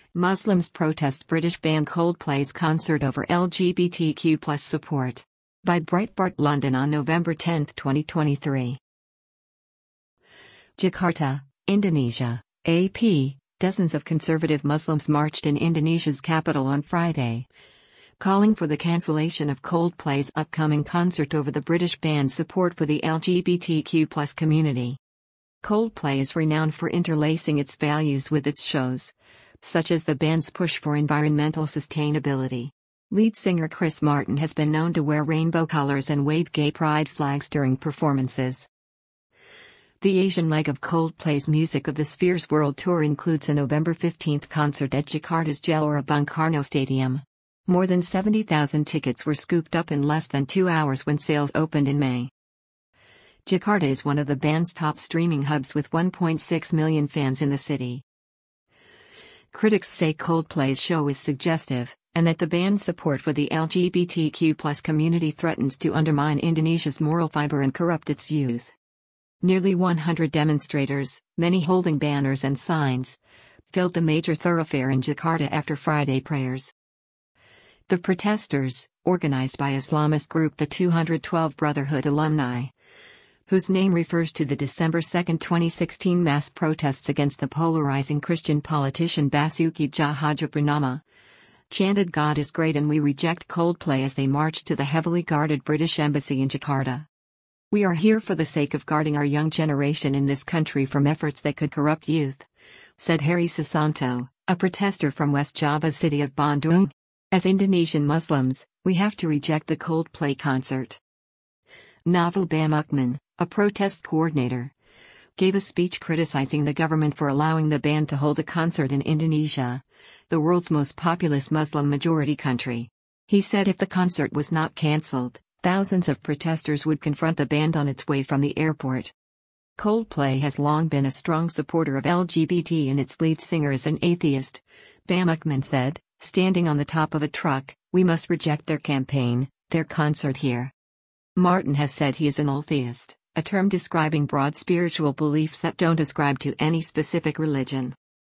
Muslims protest British band Coldplay's concert over LGBTQ+ support. By Breitbart London on November 10, 2023. Jakarta, Indonesia. AP, dozens of conservative Muslims marched in Indonesia's capital on Friday, calling for the cancellation of Coldplay's upcoming concert over the British band's support for the LGBTQ+ community. Coldplay is renowned for interlacing its values with its shows, such as the band's push for environmental sustainability. Lead singer Chris Martin has been known to wear rainbow colors and wave gay pride flags during performances. The Asian leg of Coldplay's Music of the Spheres World Tour includes a November 15 concert at Jakarta's Gelora Bung Karno Stadium. More than 70,000 tickets were scooped up in less than 2 hours when sales opened in May. Jakarta is one of the band's top streaming hubs with 1.6 million fans in the city. Critics say Coldplay's show is suggestive, and that the band's support for the LGBTQ+ community threatens to undermine Indonesia's moral fiber and corrupt its youth. Nearly 100 demonstrators, many holding banners and signs, filled the major thoroughfare in Jakarta after Friday prayers. The protesters, organized by Islamist group the 212 Brotherhood Alumni, whose name refers to the December 2, 2016 mass protests against the polarizing Christian politician Basuki Tjahjanopurnama, chanted "God is great and we reject Coldplay" as they marched to the heavily guarded British Embassy in Jakarta. "We are here for the sake of guarding our young generation in this country from efforts that could corrupt youth," said Harry Susanto, a protester from West Java's city of Bandung. "As Indonesian Muslims, we have to reject the Coldplay concert." Nabil Bamukman, a protest coordinator, gave a speech criticizing the government for allowing the band to hold a concert in Indonesia, the world's most populous Muslim-majority country. He said if the concert was not cancelled, thousands of protesters would confront the band on its way from the airport. Coldplay has long been a strong supporter of LGBT and its lead singer is an atheist, Bamukman said, standing on the top of a truck. "We must reject their campaign, their concert here." Martin has said he is an atheist, a term describing broad spiritual beliefs that don't ascribe to any specific religion.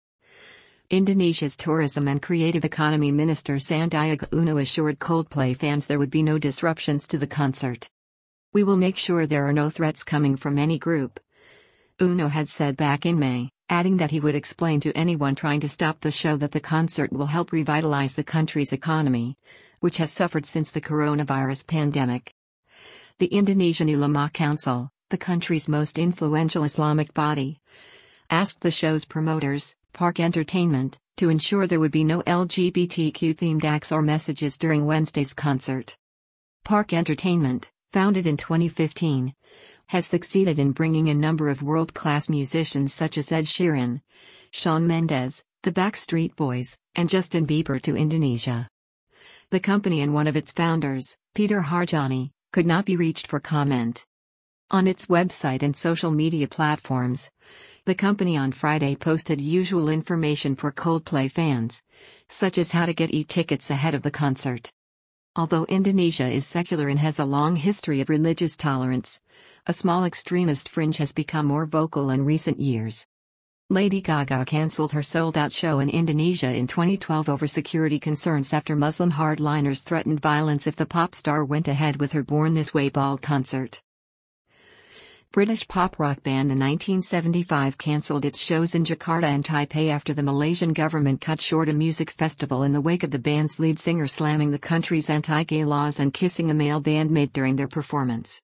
Indonesia's Tourism and Creative Economy Minister Sandiaga Uno assured Coldplay fans there would be no disruptions to the concert. "We will make sure there are no threats coming from any group," Uno had said back in May, adding that he would explain to anyone trying to stop the show that the concert will help revitalize the country's economy, which has suffered since the coronavirus pandemic. The Indonesian Ulama Council, the country's most influential Islamic body, asked the show's promoters, Park Entertainment, to ensure there would be no LGBTQ-themed acts or messages during Wednesday's concert. Park Entertainment, founded in 2015, has succeeded in bringing a number of world-class musicians such as Ed Sheeran, Shawn Mendes, the Backstreet Boys, and Justin Bieber to Indonesia. The company and one of its founders, Peter Harjani, could not be reached for comment. On its website and social media platforms, the company on Friday posted usual information for Coldplay fans, such as how to get e-tickets ahead of the concert. Although Indonesia is secular and has a long history of religious tolerance, a small extremist fringe has become more vocal in recent years. Lady Gaga cancelled her sold-out show in Indonesia in 2012 over security concerns after Muslim hardliners threatened violence if the pop star went ahead with her Born This Way ball concert. British pop rock band The 1975 cancelled its shows in Jakarta and Taipei after the Malaysian government cut short a music festival in the wake of the band's lead singer slamming the country's anti-gay laws and kissing a male bandmate during their performance.